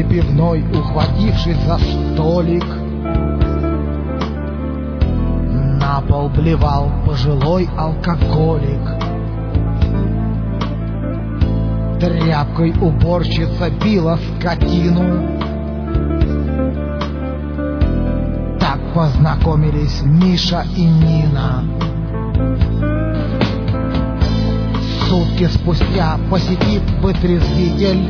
пивной, ухватившись за столик, на пол блевал пожилой алкоголик. Тряпкой уборщица била скотину. Так познакомились Миша и Нина. Сутки спустя посетит вытрезвитель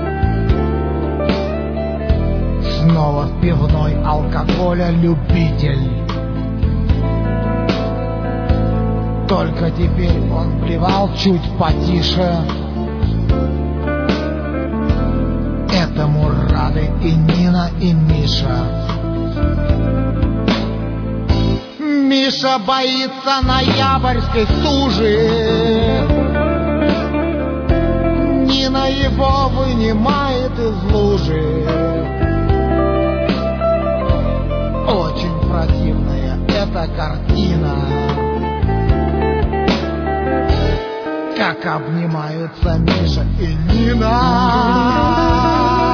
снова в пивной алкоголя любитель. Только теперь он блевал чуть потише. Этому рады и Нина, и Миша. Миша боится ноябрьской стужи. Нина его вынимает из лужи. Очень противная эта картина, как обнимаются Миша и Нина.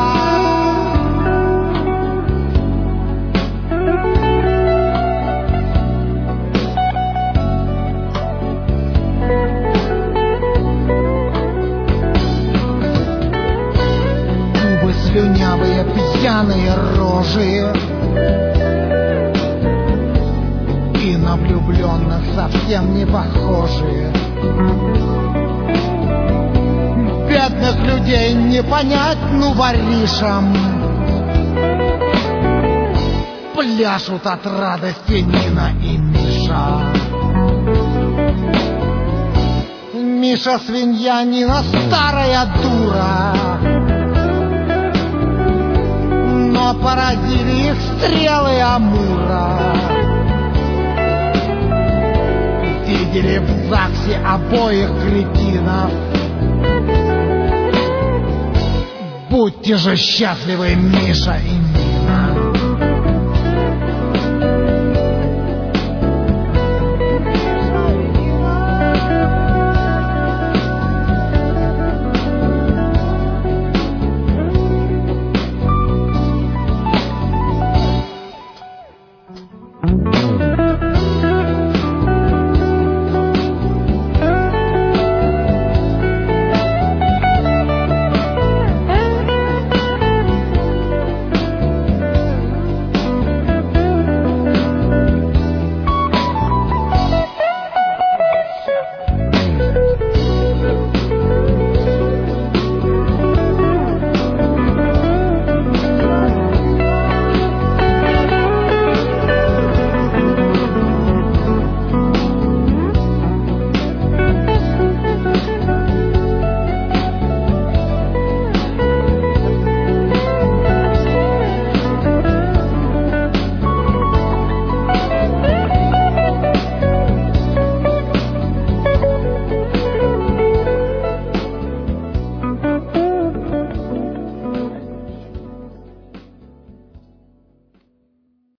Слюнявые пьяные рожи и на влюбленных совсем не похожи. Бедных людей не понять, ну воришам. Пляшут от радости Нина и Миша. Миша свинья, Нина старая дура. Но поразили их стрелы Амура. Видели в ЗАГСе обоих кретинов. Будьте же счастливы, Миша и Нина.